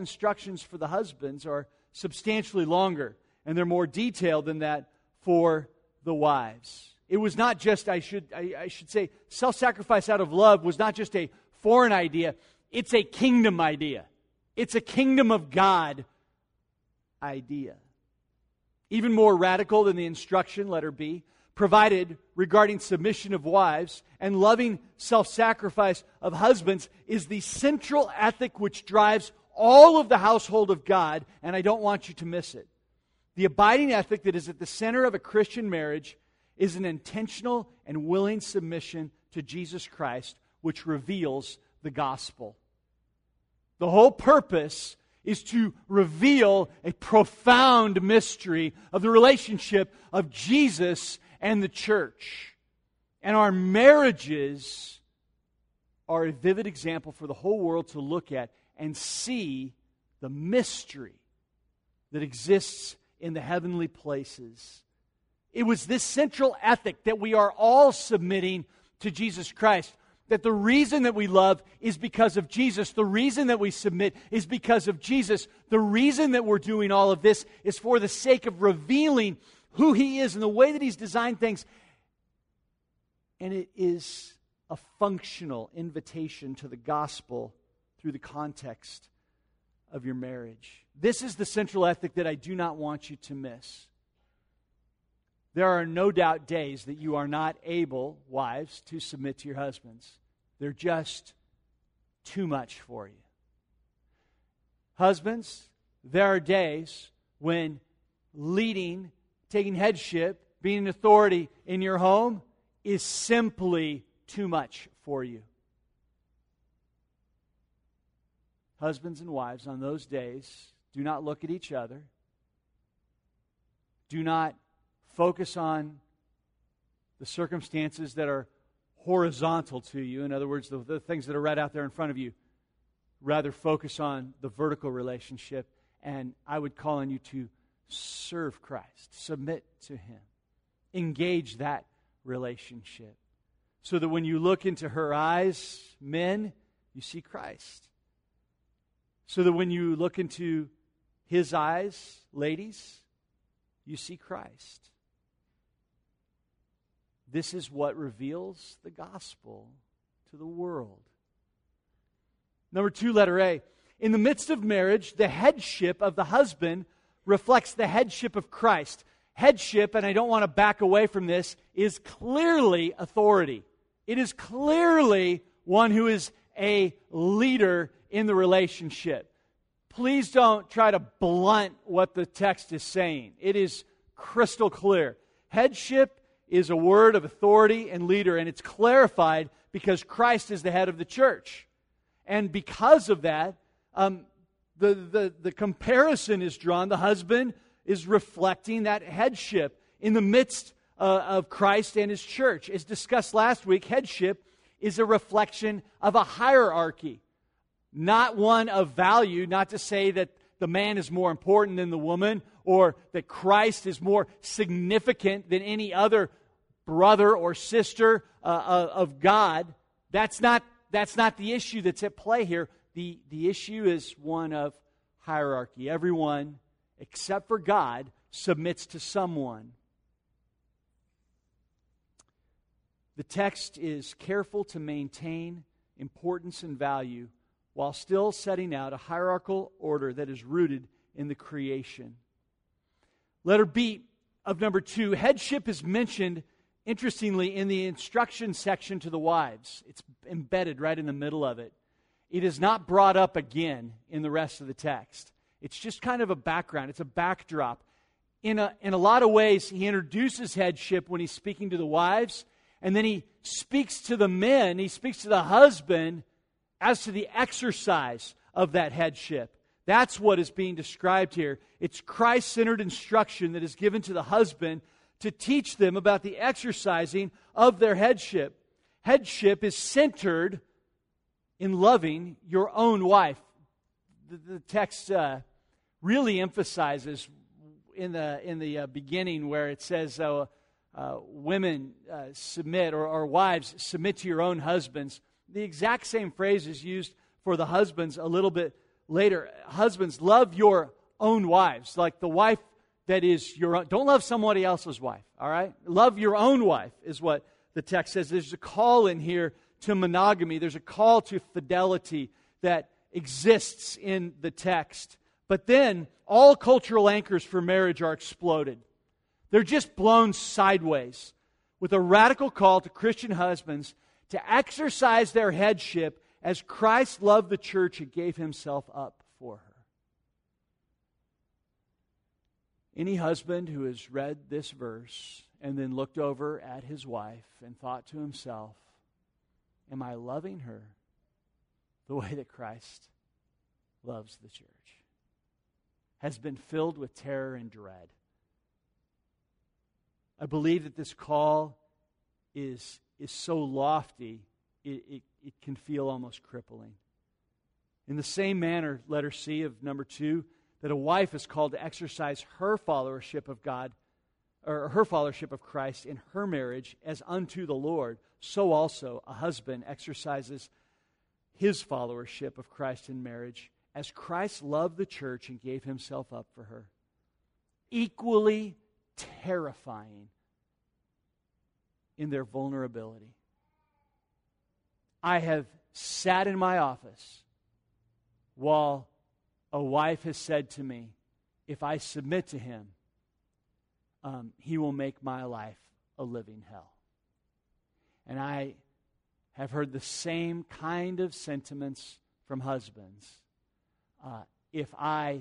instructions for the husbands are substantially longer, and they're more detailed than that for the wives. It was not just, I should say, self-sacrifice out of love was not just a foreign idea. It's a kingdom idea. It's a kingdom of God idea. Even more radical than the instruction, letter B, provided regarding submission of wives and loving self-sacrifice of husbands is the central ethic which drives all of the household of God, and I don't want you to miss it. The abiding ethic that is at the center of a Christian marriage is an intentional and willing submission to Jesus Christ, which reveals the gospel. The whole purpose is to reveal a profound mystery of the relationship of Jesus and the church. And our marriages are a vivid example for the whole world to look at and see the mystery that exists in the heavenly places. It was this central ethic that we are all submitting to Jesus Christ. That the reason that we love is because of Jesus. The reason that we submit is because of Jesus. The reason that we're doing all of this is for the sake of revealing who He is and the way that He's designed things. And it is a functional invitation to the gospel through the context of your marriage. This is the central ethic that I do not want you to miss. There are no doubt days that you are not able, wives, to submit to your husbands. They're just too much for you. Husbands, there are days when leading, taking headship, being an authority in your home is simply too much for you. Husbands and wives, on those days, do not look at each other. Do not focus on the circumstances that are horizontal to you. In other words, the things that are right out there in front of you. Rather focus on the vertical relationship. And I would call on you to serve Christ. Submit to Him. Engage that relationship. So that when you look into her eyes, men, you see Christ. So that when you look into his eyes, ladies, you see Christ. This is what reveals the gospel to the world. Number 2, letter A. In the midst of marriage, the headship of the husband reflects the headship of Christ. Headship, and I don't want to back away from this, is clearly authority. It is clearly one who is a leader in the relationship. Please don't try to blunt what the text is saying. It is crystal clear. Headship is a word of authority and leader, and it's clarified because Christ is the head of the church. And because of that, the comparison is drawn. The husband is reflecting that headship in the midst of Christ and His church. As discussed last week, headship is a reflection of a hierarchy, not one of value, not to say that the man is more important than the woman or that Christ is more significant than any other brother or sister of God. That's not the issue that's at play here. The issue is one of hierarchy. Everyone, except for God, submits to someone. The text is careful to maintain importance and value while still setting out a hierarchical order that is rooted in the creation. Letter B of number 2, headship is mentioned, interestingly, in the instruction section to the wives. It's embedded right in the middle of it. It is not brought up again in the rest of the text. It's just kind of a background. It's a backdrop. In a lot of ways, he introduces headship when he's speaking to the wives, and then he speaks to the men, he speaks to the husband as to the exercise of that headship. That's what is being described here. It's Christ-centered instruction that is given to the husband to teach them about the exercising of their headship. Headship is centered in loving your own wife. The text really emphasizes in the beginning where it says women submit, or wives submit to your own husbands. The exact same phrase is used for the husbands a little bit later, husbands, love your own wives, like the wife that is your own. Don't love somebody else's wife, all right? Love your own wife is what the text says. There's a call in here to monogamy. There's a call to fidelity that exists in the text. But then, all cultural anchors for marriage are exploded. They're just blown sideways with a radical call to Christian husbands to exercise their headship as Christ loved the church and gave himself up for her. Any husband who has read this verse and then looked over at his wife and thought to himself, am I loving her the way that Christ loves the church, has been filled with terror and dread. I believe that this call is so lofty, it can feel almost crippling. In the same manner, letter C of number 2, that a wife is called to exercise her followership of God, or her followership of Christ in her marriage as unto the Lord, so also a husband exercises his followership of Christ in marriage as Christ loved the church and gave himself up for her. Equally terrifying in their vulnerability. I have sat in my office while a wife has said to me, if I submit to him, he will make my life a living hell. And I have heard the same kind of sentiments from husbands. If I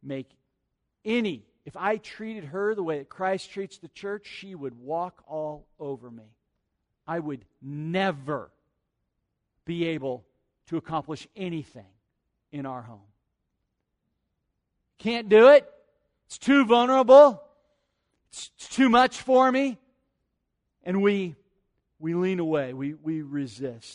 treated her the way that Christ treats the church, she would walk all over me. I would never be able to accomplish anything in our home. Can't do it. It's too vulnerable. It's too much for me. And we lean away. We resist.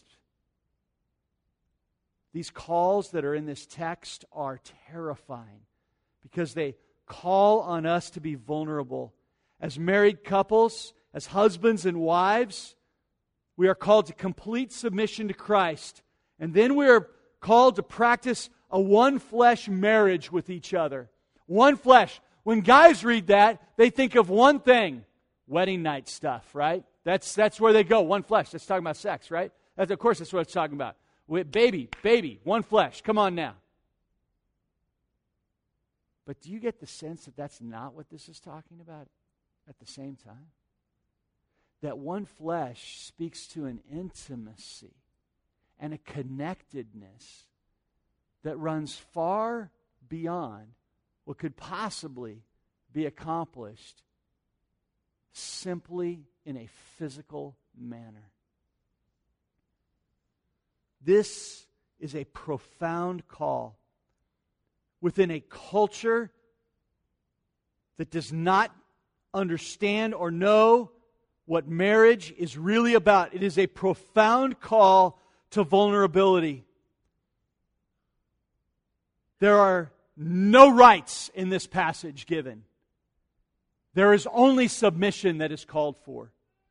These calls that are in this text are terrifying because they call on us to be vulnerable. As married couples, as husbands and wives, we are called to complete submission to Christ. And then we are called to practice a one-flesh marriage with each other. One flesh. When guys read that, they think of one thing. Wedding night stuff, right? That's where they go. One flesh. That's talking about sex, right? Of course, that's what it's talking about. Baby, one flesh. Come on now. But do you get the sense that that's not what this is talking about at the same time? That one flesh speaks to an intimacy and a connectedness that runs far beyond what could possibly be accomplished simply in a physical manner. This is a profound call within a culture that does not understand or know what marriage is really about. It is a profound call to vulnerability. There are no rights in this passage given. There is only submission that is called for.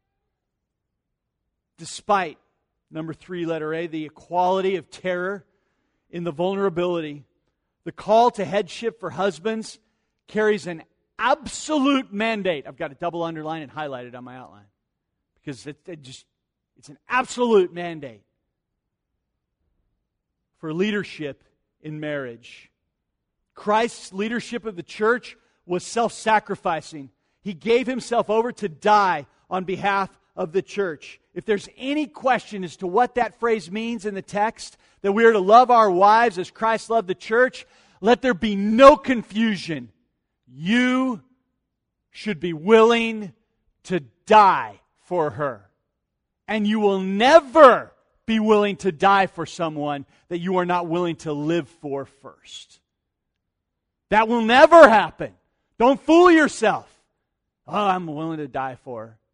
Despite, number 3, letter A, the equality of terror in the vulnerability, the call to headship for husbands carries an absolute mandate. I've got a double underline and highlighted on my outline because it's an absolute mandate for leadership in marriage. Christ's leadership of the church was self-sacrificing. He gave himself over to die on behalf of the church. If there's any question as to what that phrase means in the text, that we are to love our wives as Christ loved the church, let there be no confusion. You should be willing to die for her. And you will never be willing to die for someone that you are not willing to live for first. That will never happen. Don't fool yourself. Oh, I'm willing to die for her.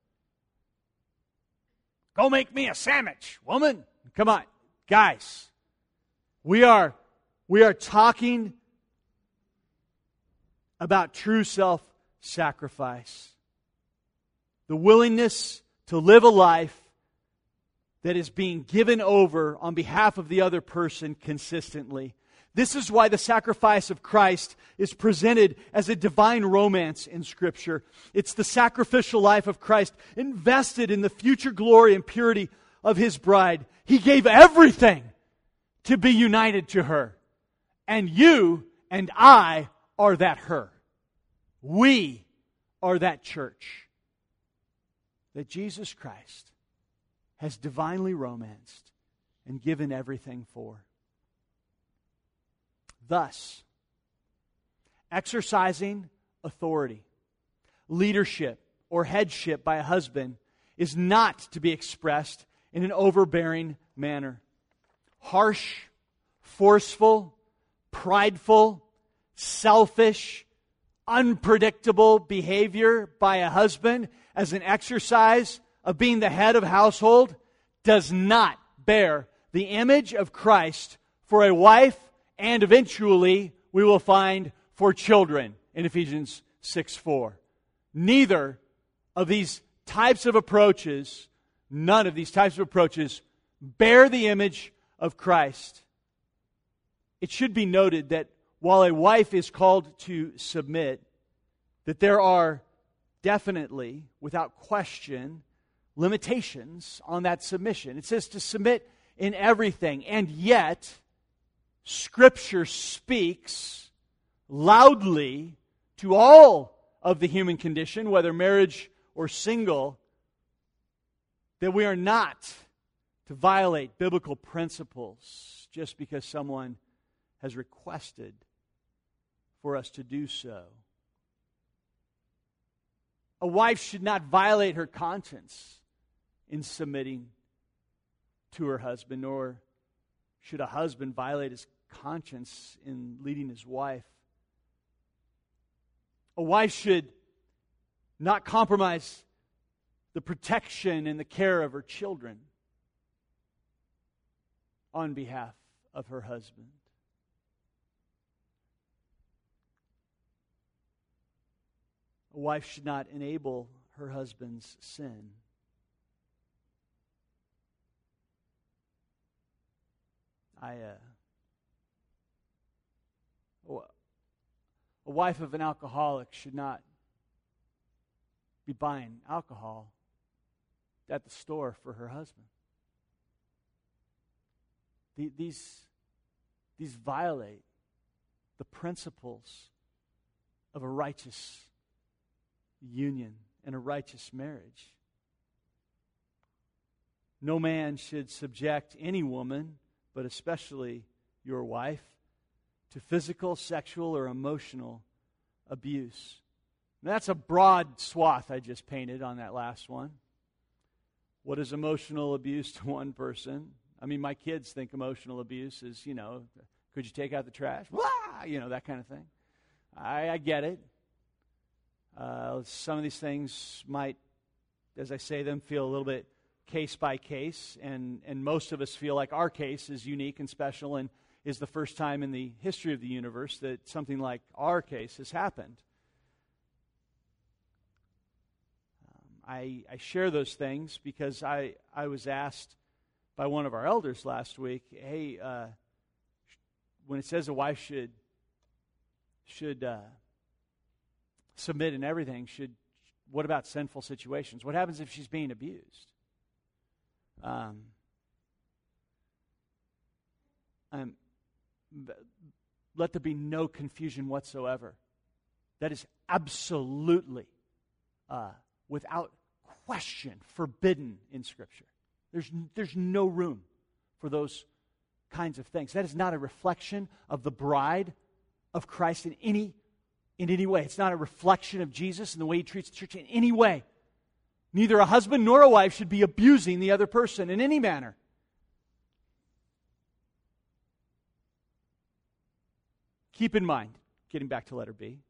Go make me a sandwich, woman. Come on. Guys, we are talking about true self-sacrifice. The willingness to live a life that is being given over on behalf of the other person consistently. This is why the sacrifice of Christ is presented as a divine romance in Scripture. It's the sacrificial life of Christ invested in the future glory and purity of His bride. He gave everything to be united to her. And you and I are that her. We are that church that Jesus Christ has divinely romanced and given everything for. Thus, exercising authority, leadership, or headship by a husband is not to be expressed in an overbearing manner. Harsh, forceful, prideful, selfish, unpredictable behavior by a husband as an exercise of being the head of household does not bear the image of Christ for a wife, and eventually we will find for children in Ephesians 6:4. Neither of these types of approaches, none of these types of approaches bear the image of Christ. It should be noted that while a wife is called to submit, that there are definitely, without question, limitations on that submission. It says to submit in everything, and yet Scripture speaks loudly to all of the human condition, whether marriage or single, that we are not to violate biblical principles just because someone has requested for us to do so. A wife should not violate her conscience in submitting to her husband, nor should a husband violate his conscience in leading his wife. A wife should not compromise the protection and the care of her children on behalf of her husband. A wife should not enable her husband's sin. A wife of an alcoholic should not be buying alcohol at the store for her husband. These violate the principles of a righteous union and a righteous marriage. No man should subject any woman, but especially your wife, to physical, sexual, or emotional abuse. Now, that's a broad swath I just painted on that last one. What is emotional abuse to one person? I mean, my kids think emotional abuse is, could you take out the trash? Blah! That kind of thing. I get it. Some of these things might, as I say them, feel a little bit case by case, and most of us feel like our case is unique and special and is the first time in the history of the universe that something like our case has happened. I share those things because I was asked by one of our elders last week, hey, when it says a wife should submit in everything, what about sinful situations? What happens if she's being abused? Let there be no confusion whatsoever. That is absolutely, without question, forbidden in Scripture. There's no room for those kinds of things. That is not a reflection of the bride of Christ in any way. It's not a reflection of Jesus and the way He treats the church in any way. Neither a husband nor a wife should be abusing the other person in any manner. Keep in mind, getting back to letter B,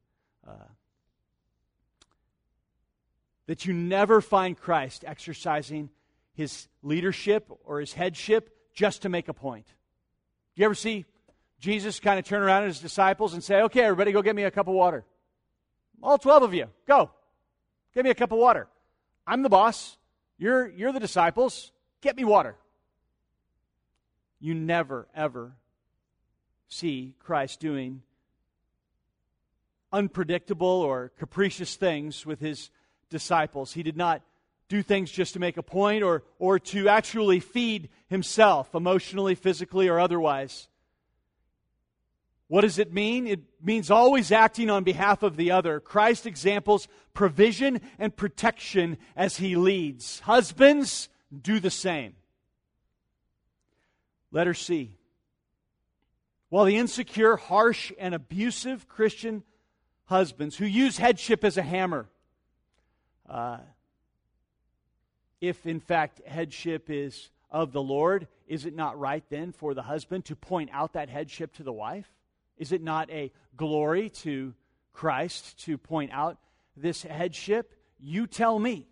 that you never find Christ exercising His leadership or His headship just to make a point. Do you ever see Jesus kind of turn around at His disciples and say, okay, everybody go get me a cup of water. All 12 of you, go. Get me a cup of water. I'm the boss. You're the disciples. Get me water. You never, ever see Christ doing unpredictable or capricious things with his disciples. He did not do things just to make a point or to actually feed himself emotionally, physically, or otherwise. What does it mean? It means always acting on behalf of the other. Christ examples provision and protection as he leads. Husbands, do the same. Letter C. While the insecure, harsh, and abusive Christian husbands who use headship as a hammer, if in fact headship is of the Lord, is it not right then for the husband to point out that headship to the wife? Is it not a glory to Christ to point out this headship? You tell me.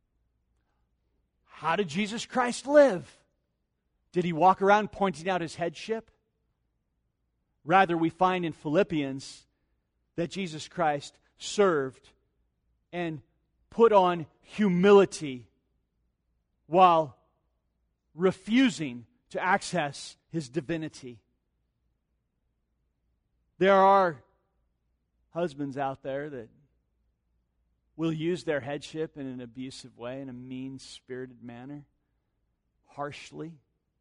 How did Jesus Christ live? Did he walk around pointing out his headship? Rather, we find in Philippians that Jesus Christ served and put on humility while refusing to access his divinity. There are husbands out there that will use their headship in an abusive way, in a mean-spirited manner, harshly.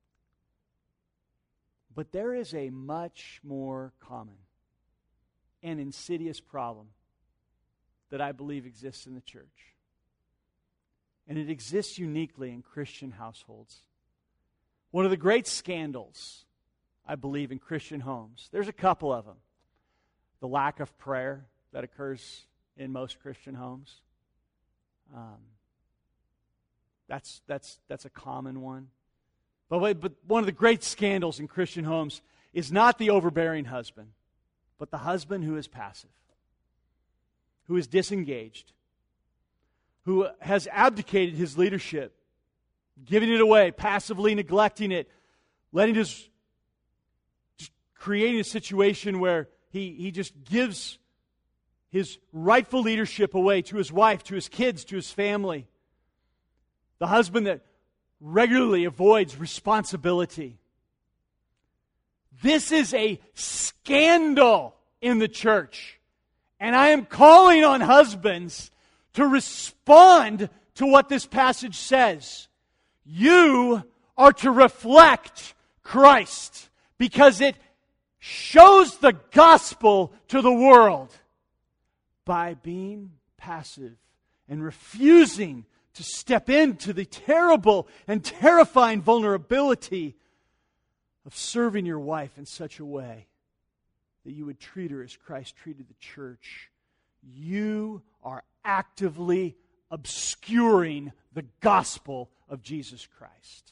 But there is a much more common and insidious problem that I believe exists in the church. And it exists uniquely in Christian households. One of the great scandals, I believe, in Christian homes, there's a couple of them. The lack of prayer that occurs in most Christian homes. That's a common one. But one of the great scandals in Christian homes is not the overbearing husband, but the husband who is passive, who is disengaged, who has abdicated his leadership, giving it away, passively neglecting it, just creating a situation where he just gives his rightful leadership away to his wife, to his kids, to his family. The husband that regularly avoids responsibility. This is a scandal in the church. And I am calling on husbands to respond to what this passage says. You are to reflect Christ because it shows the gospel to the world by being passive and refusing to step into the terrible and terrifying vulnerability of serving your wife in such a way that you would treat her as Christ treated the church. You are actively obscuring the gospel of Jesus Christ.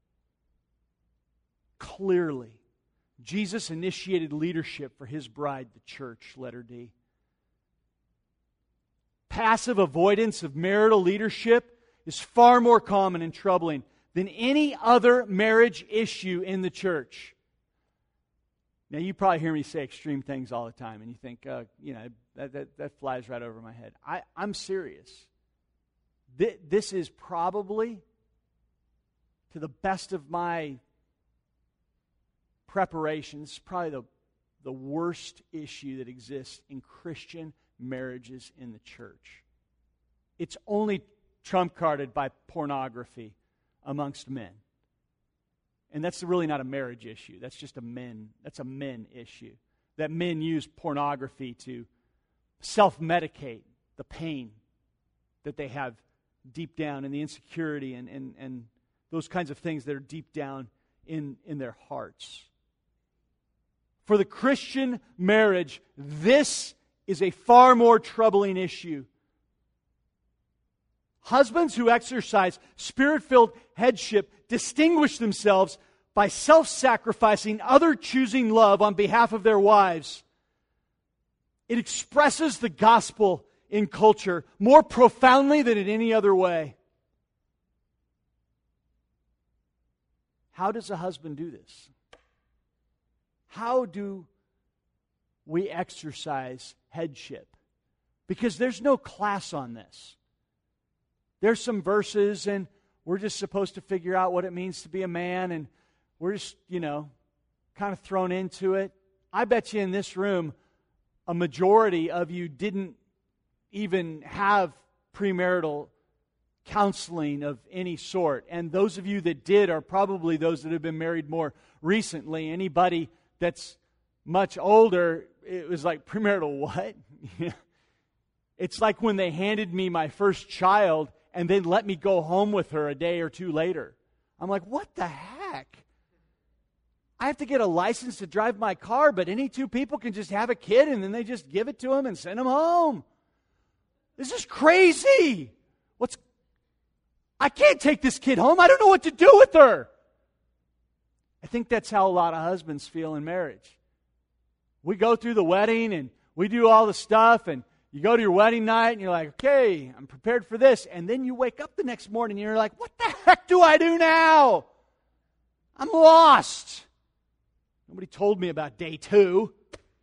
Clearly, Jesus initiated leadership for his bride, the church, letter D. Passive avoidance of marital leadership is far more common and troubling than any other marriage issue in the church. Now, you probably hear me say extreme things all the time, and you think, that flies right over my head. I'm serious. This is probably, to the best of my preparations, probably the worst issue that exists in Christian marriages in the church. It's only trump-carded by pornography amongst men. And that's really not a marriage issue. That's just a men issue. That men use pornography to self-medicate the pain that they have deep down and the insecurity and those kinds of things that are deep down in their hearts. For the Christian marriage, this is a far more troubling issue. Husbands who exercise Spirit-filled headship distinguish themselves by self-sacrificing, other-choosing love on behalf of their wives. It expresses the gospel in culture more profoundly than in any other way. How does a husband do this? How do we exercise headship? Because there's no class on this. There's some verses, and we're just supposed to figure out what it means to be a man, and we're just, kind of thrown into it. I bet you in this room, a majority of you didn't even have premarital counseling of any sort. And those of you that did are probably those that have been married more recently. Anybody that's much older, it was like, premarital what? It's like when they handed me my first child and then let me go home with her a day or two later. I'm like, what the heck? I have to get a license to drive my car, but any two people can just have a kid and then they just give it to them and send them home. This is crazy. I can't take this kid home. I don't know what to do with her. I think that's how a lot of husbands feel in marriage. We go through the wedding and we do all the stuff, and you go to your wedding night and you're like, okay, I'm prepared for this. And then you wake up the next morning and you're like, what the heck do I do now? I'm lost. Nobody told me about day 2.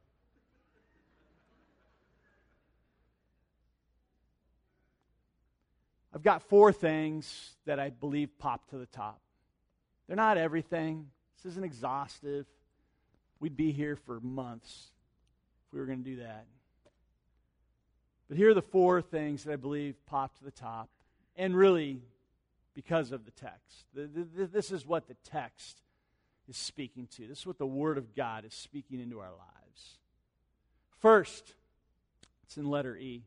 I've got 4 things that I believe pop to the top. They're not everything. This isn't exhaustive. We'd be here for months if we were going to do that. But here are the 4 things that I believe pop to the top, and really because of the text. This is what the text is speaking to. This is what the Word of God is speaking into our lives. First, it's in letter E.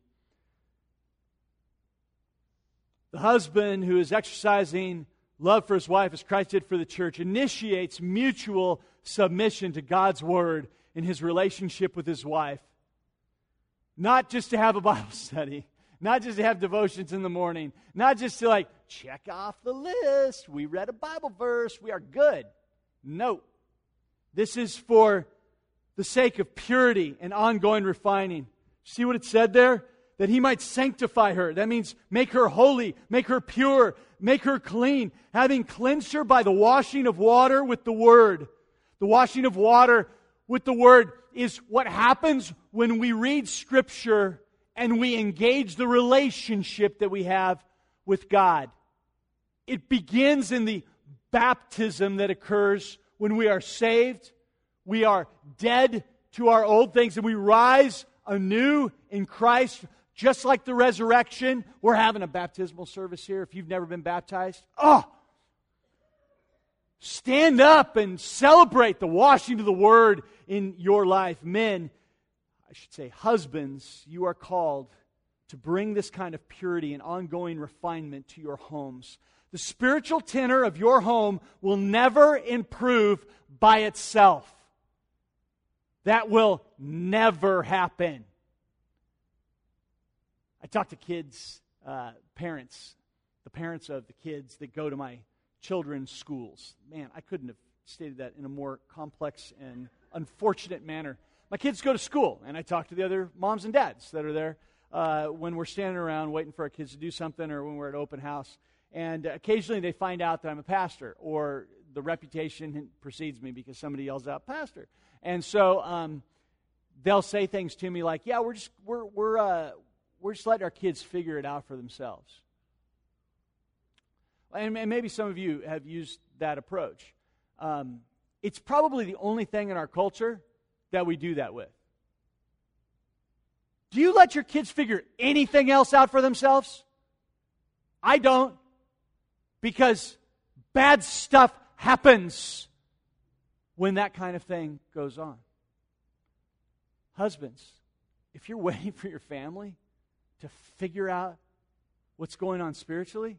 The husband who is exercising love for his wife as Christ did for the church initiates mutual submission to God's Word in his relationship with his wife. Not just to have a Bible study, not just to have devotions in the morning, not just to check off the list. We read a Bible verse. We are good. No. This is for the sake of purity and ongoing refining. See what it said there? That he might sanctify her. That means make her holy, make her pure, make her clean, having cleansed her by the washing of water with the Word. The washing of water with the Word is what happens when we read Scripture and we engage the relationship that we have with God. It begins in the baptism that occurs when we are saved. We are dead to our old things and we rise anew in Christ. Just like the resurrection, we're having a baptismal service here. If you've never been baptized, stand up and celebrate the washing of the Word in your life. Men, I should say husbands, you are called to bring this kind of purity and ongoing refinement to your homes. The spiritual tenor of your home will never improve by itself. That will never happen. I talk to kids, parents, the parents of the kids that go to my children's schools. Man, I couldn't have stated that in a more complex and unfortunate manner. My kids go to school, and I talk to the other moms and dads that are there when we're standing around waiting for our kids to do something or when we're at open house. And occasionally they find out that I'm a pastor, or the reputation precedes me because somebody yells out, "Pastor." And so they'll say things to me like, "Yeah, we're just letting our kids figure it out for themselves." And maybe some of you have used that approach. It's probably the only thing in our culture that we do that with. Do you let your kids figure anything else out for themselves? I don't, because bad stuff happens when that kind of thing goes on. Husbands, if you're waiting for your family to figure out what's going on spiritually,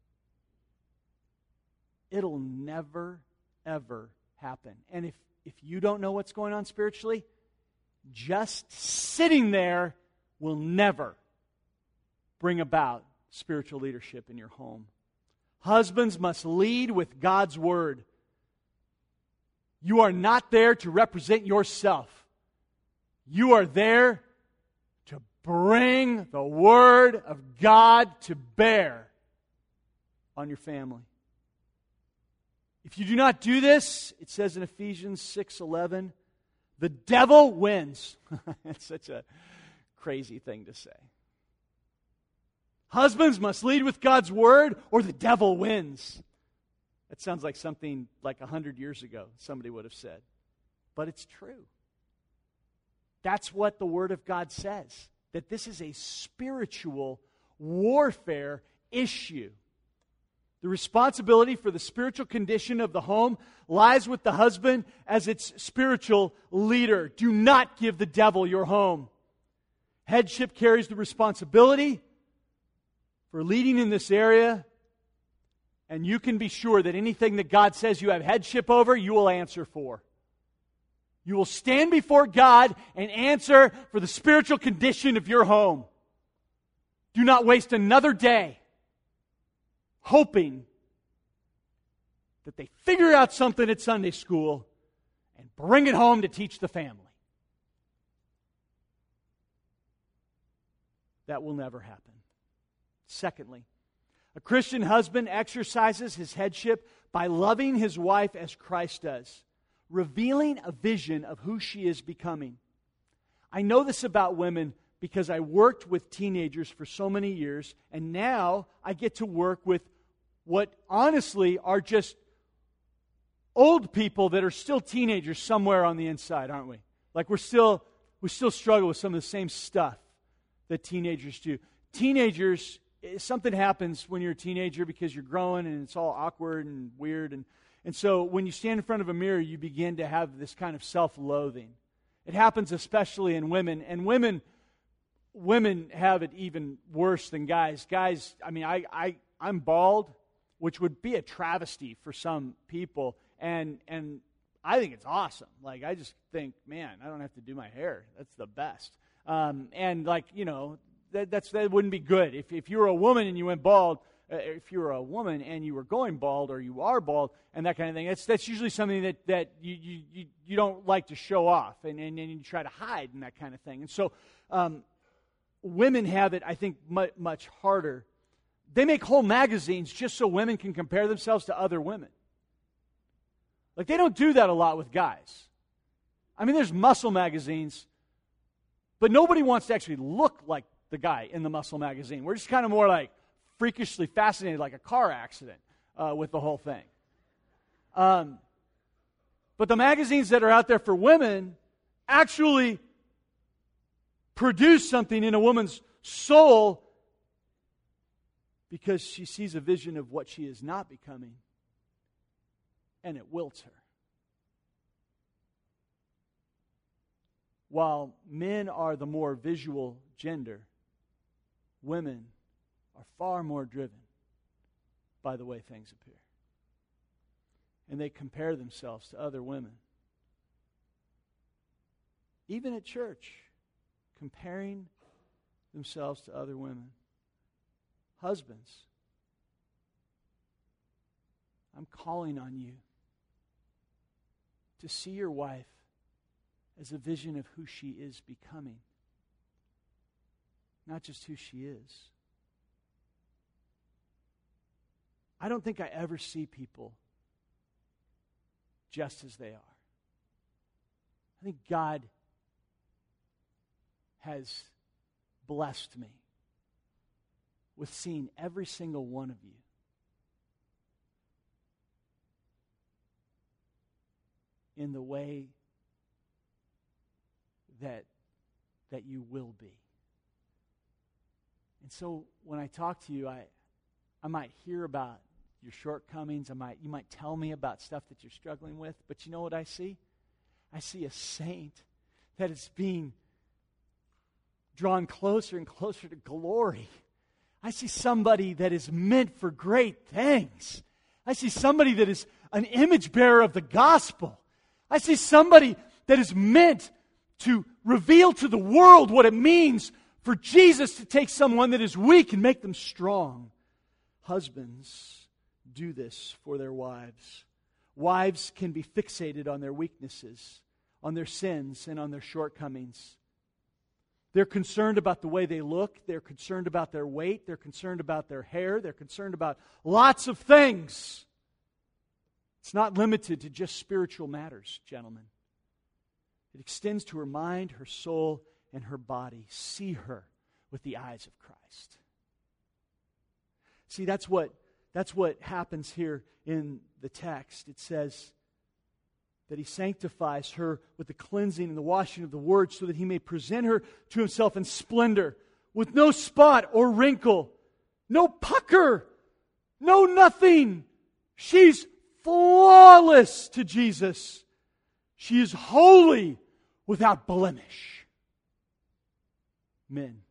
it'll never, ever happen. And if you don't know what's going on spiritually, just sitting there will never bring about spiritual leadership in your home. Husbands must lead with God's Word. You are not there to represent yourself. You are there to bring the Word of God to bear on your family. If you do not do this, it says in Ephesians 6:11, the devil wins. That's such a crazy thing to say. Husbands must lead with God's Word or the devil wins. That sounds like something like 100 years ago somebody would have said. But it's true. That's what the Word of God says, that this is a spiritual warfare issue. The responsibility for the spiritual condition of the home lies with the husband as its spiritual leader. Do not give the devil your home. Headship carries the responsibility for leading in this area, and you can be sure that anything that God says you have headship over, you will answer for. You will stand before God and answer for the spiritual condition of your home. Do not waste another day hoping that they figure out something at Sunday school and bring it home to teach the family. That will never happen. Secondly, a Christian husband exercises his headship by loving his wife as Christ does, revealing a vision of who she is becoming. I know this about women because I worked with teenagers for so many years, and now I get to work with what honestly are just old people that are still teenagers somewhere on the inside, aren't we? Like we still struggle with some of the same stuff that teenagers do. Teenagers, something happens when you're a teenager because you're growing and it's all awkward and weird. And so when you stand in front of a mirror, you begin to have this kind of self-loathing. It happens especially in women. And women have it even worse than guys. Guys, I mean, I'm bald, which would be a travesty for some people. And I think it's awesome. Like, I just think, man, I don't have to do my hair. That's the best. And like, you know, that wouldn't be good. If you were a woman and you went bald, if you were a woman and you were going bald or you are bald and that kind of thing, that's usually something that you don't like to show off and you try to hide and that kind of thing. And so women have it, I think, much harder. They make whole magazines just so women can compare themselves to other women. Like, they don't do that a lot with guys. I mean, there's muscle magazines, but nobody wants to actually look like the guy in the muscle magazine. We're just kind of more like freakishly fascinated, like a car accident with the whole thing. But the magazines that are out there for women actually produce something in a woman's soul because she sees a vision of what she is not becoming, and it wilts her. While men are the more visual gender, women are far more driven by the way things appear. And they compare themselves to other women. Even at church, comparing themselves to other women. Husbands, I'm calling on you to see your wife as a vision of who she is becoming. Not just who she is. I don't think I ever see people just as they are. I think God has blessed me with seeing every single one of you in the way that you will be. And so when I talk to you, I might hear about your shortcomings. You might tell me about stuff that you're struggling with. But you know what I see? I see a saint that is being drawn closer and closer to glory. I see somebody that is meant for great things. I see somebody that is an image bearer of the gospel. I see somebody that is meant to reveal to the world what it means for Jesus to take someone that is weak and make them strong. Husbands, do this for their wives. Wives can be fixated on their weaknesses, on their sins, and on their shortcomings. They're concerned about the way they look. They're concerned about their weight. They're concerned about their hair. They're concerned about lots of things. It's not limited to just spiritual matters, gentlemen. It extends to her mind, her soul, and her body. See her with the eyes of Christ. See, that's what happens here in the text. It says, that He sanctifies her with the cleansing and the washing of the Word so that He may present her to Himself in splendor, with no spot or wrinkle, no pucker, no nothing. She's flawless to Jesus. She is holy without blemish. Men,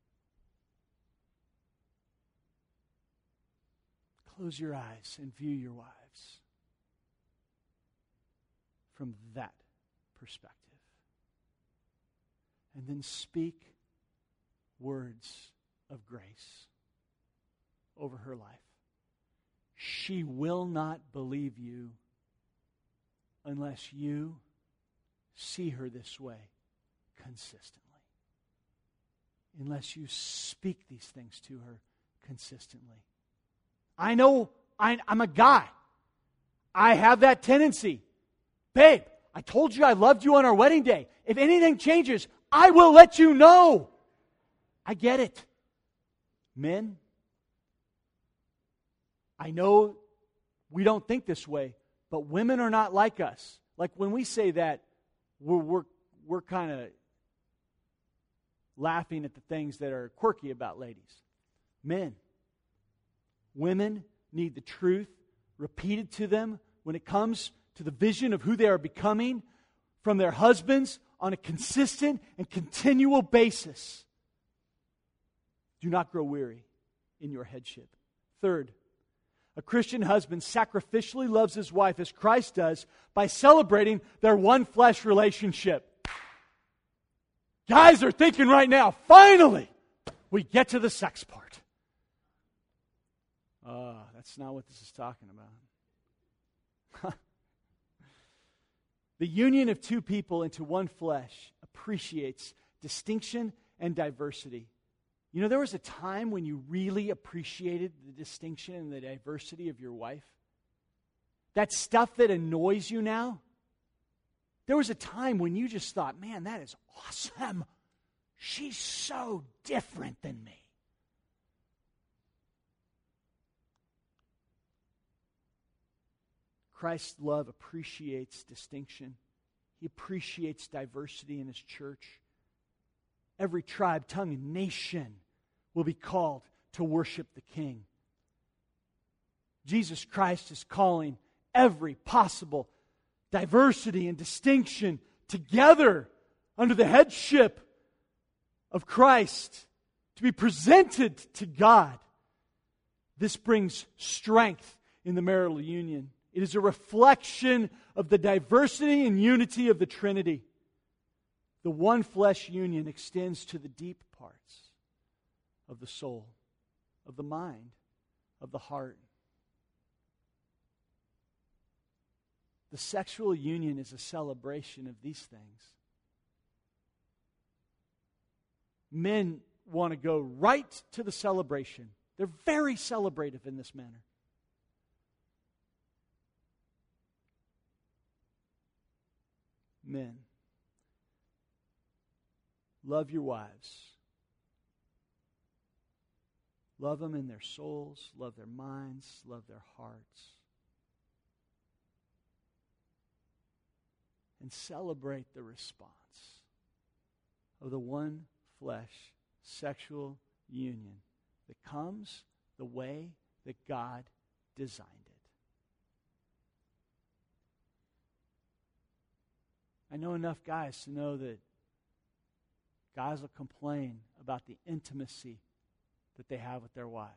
close your eyes and view your wives from that perspective. And then speak words of grace over her life. She will not believe you unless you see her this way consistently. Unless you speak these things to her consistently. I know I'm a guy. I have that tendency. Babe, I told you I loved you on our wedding day. If anything changes, I will let you know. I get it. Men, I know we don't think this way, but women are not like us. Like when we say that, we're kind of laughing at the things that are quirky about ladies. Men, women need the truth repeated to them when it comes to the vision of who they are becoming from their husbands on a consistent and continual basis. Do not grow weary in your headship. Third, a Christian husband sacrificially loves his wife as Christ does by celebrating their one flesh relationship. Guys are thinking right now, finally, we get to the sex part. That's not what this is talking about. The union of two people into one flesh appreciates distinction and diversity. You know, there was a time when you really appreciated the distinction and the diversity of your wife. That stuff that annoys you now. There was a time when you just thought, man, that is awesome. She's so different than me. Christ's love appreciates distinction. He appreciates diversity in His church. Every tribe, tongue, and nation will be called to worship the King. Jesus Christ is calling every possible diversity and distinction together under the headship of Christ to be presented to God. This brings strength in the marital union. It is a reflection of the diversity and unity of the Trinity. The one flesh union extends to the deep parts of the soul, of the mind, of the heart. The sexual union is a celebration of these things. Men want to go right to the celebration. They're very celebrative in this manner. Men, love your wives. Love them in their souls, love their minds, love their hearts. And celebrate the response of the one flesh sexual union that comes the way that God designed it. I know enough guys to know that guys will complain about the intimacy that they have with their wives.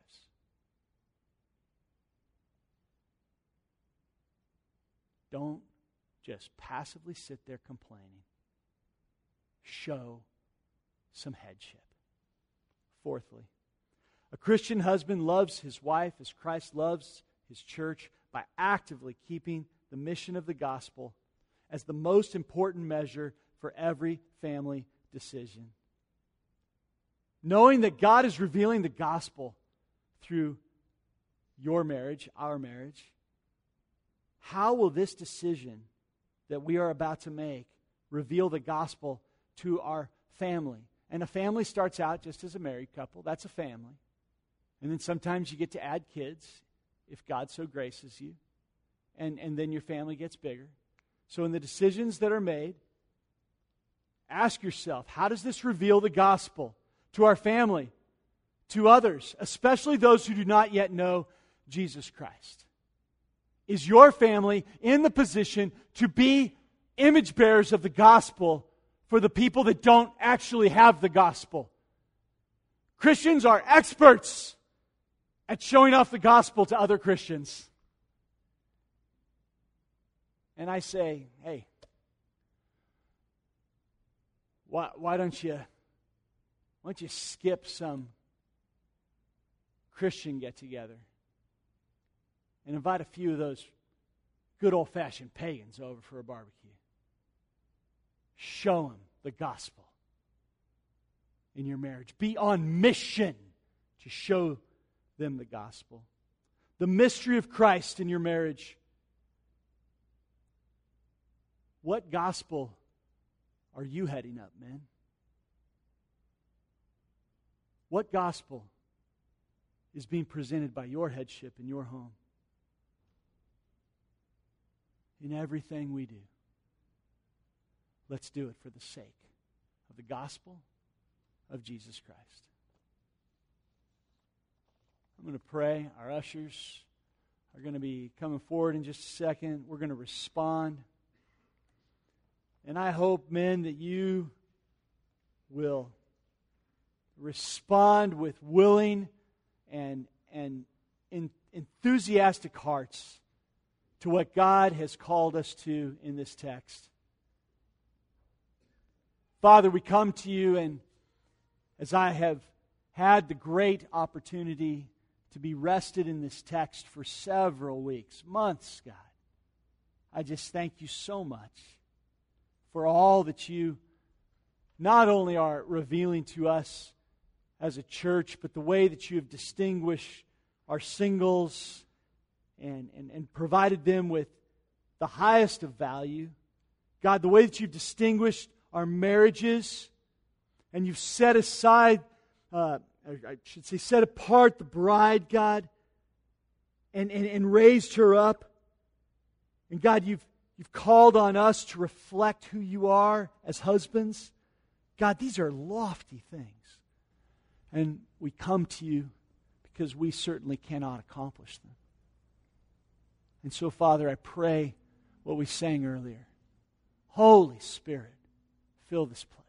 Don't just passively sit there complaining. Show some headship. Fourthly, a Christian husband loves his wife as Christ loves His church by actively keeping the mission of the gospel as the most important measure for every family decision. Knowing that God is revealing the gospel through your marriage, our marriage, how will this decision that we are about to make reveal the gospel to our family? And a family starts out just as a married couple. That's a family. And then sometimes you get to add kids if God so graces you. And then your family gets bigger. So in the decisions that are made, ask yourself, how does this reveal the gospel to our family, to others, especially those who do not yet know Jesus Christ? Is your family in the position to be image bearers of the gospel for the people that don't actually have the gospel? Christians are experts at showing off the gospel to other Christians. And I say, hey, why don't you skip some Christian get-together and invite a few of those good old-fashioned pagans over for a barbecue? Show them the gospel in your marriage. Be on mission to show them the gospel. The mystery of Christ in your marriage. What gospel are you heading up, man? What gospel is being presented by your headship in your home? In everything we do, let's do it for the sake of the gospel of Jesus Christ. I'm going to pray. Our ushers are going to be coming forward in just a second. We're going to respond. And I hope, men, that you will respond with willing and enthusiastic hearts to what God has called us to in this text. Father, we come to you, and as I have had the great opportunity to be rested in this text for several weeks, months, God, I just thank you so much for all that you not only are revealing to us as a church, but the way that you have distinguished our singles and provided them with the highest of value. God, the way that you've distinguished our marriages, and you've set aside, I should say, set apart the bride, God, and raised her up. And God, you've called on us to reflect who you are as husbands. God, these are lofty things. And we come to you because we certainly cannot accomplish them. And so, Father, I pray what we sang earlier. Holy Spirit, fill this place.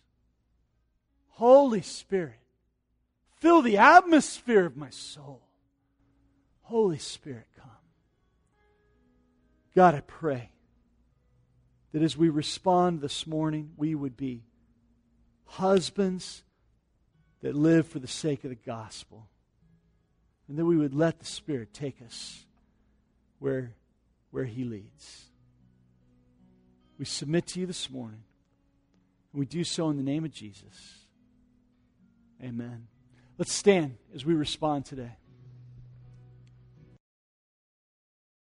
Holy Spirit, fill the atmosphere of my soul. Holy Spirit, come. God, I pray that as we respond this morning, we would be husbands that live for the sake of the gospel. And that we would let the Spirit take us where He leads. We submit to you this morning. And we do so in the name of Jesus. Amen. Let's stand as we respond today.